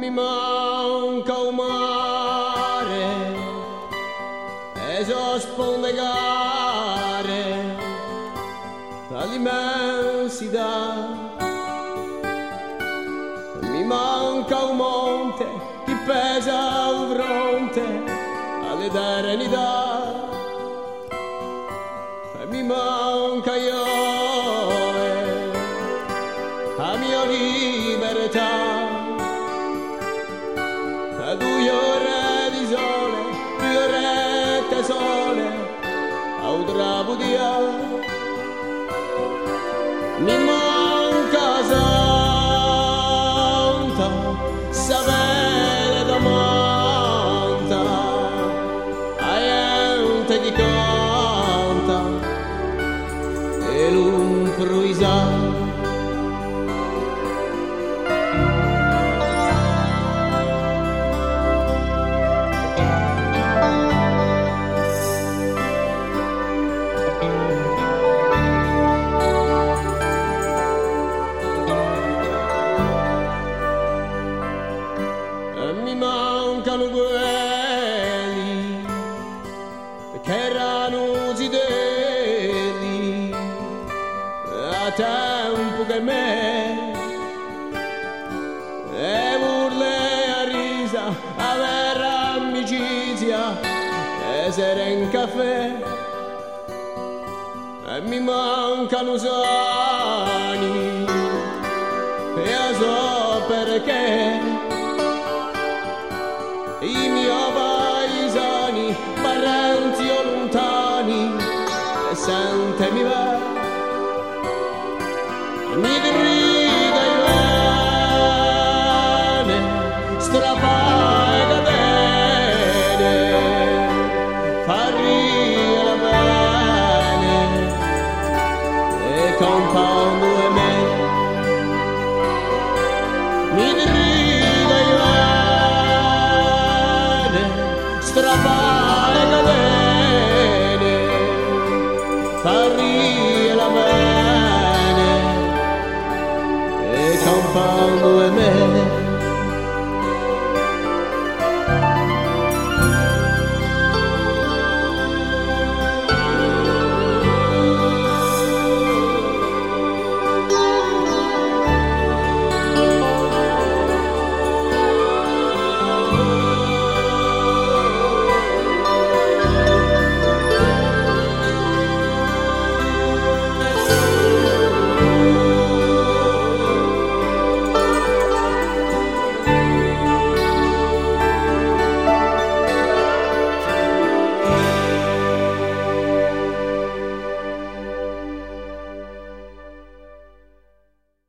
mi manca un mare e so spondegare l'immensità. Mi manca un monte che pesa un fronte all'eternità e mi manca io la mia libertà. Due ore di sole, 2 orette sole, a un trapo di aria. Mi manca santa, sapere domanda, a gente che canta e l'improvvisato. Mi mancano quelli che erano zitelli a tempo che me e urle a risa a vera amicizia e sera in caffè e mi mancano sani e so perché i miei paesani, parenti o lontani, e sentemi va, mi grida i bene, strappare catene, far ridere bene, e compando e me, mi grida i strappare catene, far ridere bene e compando e me.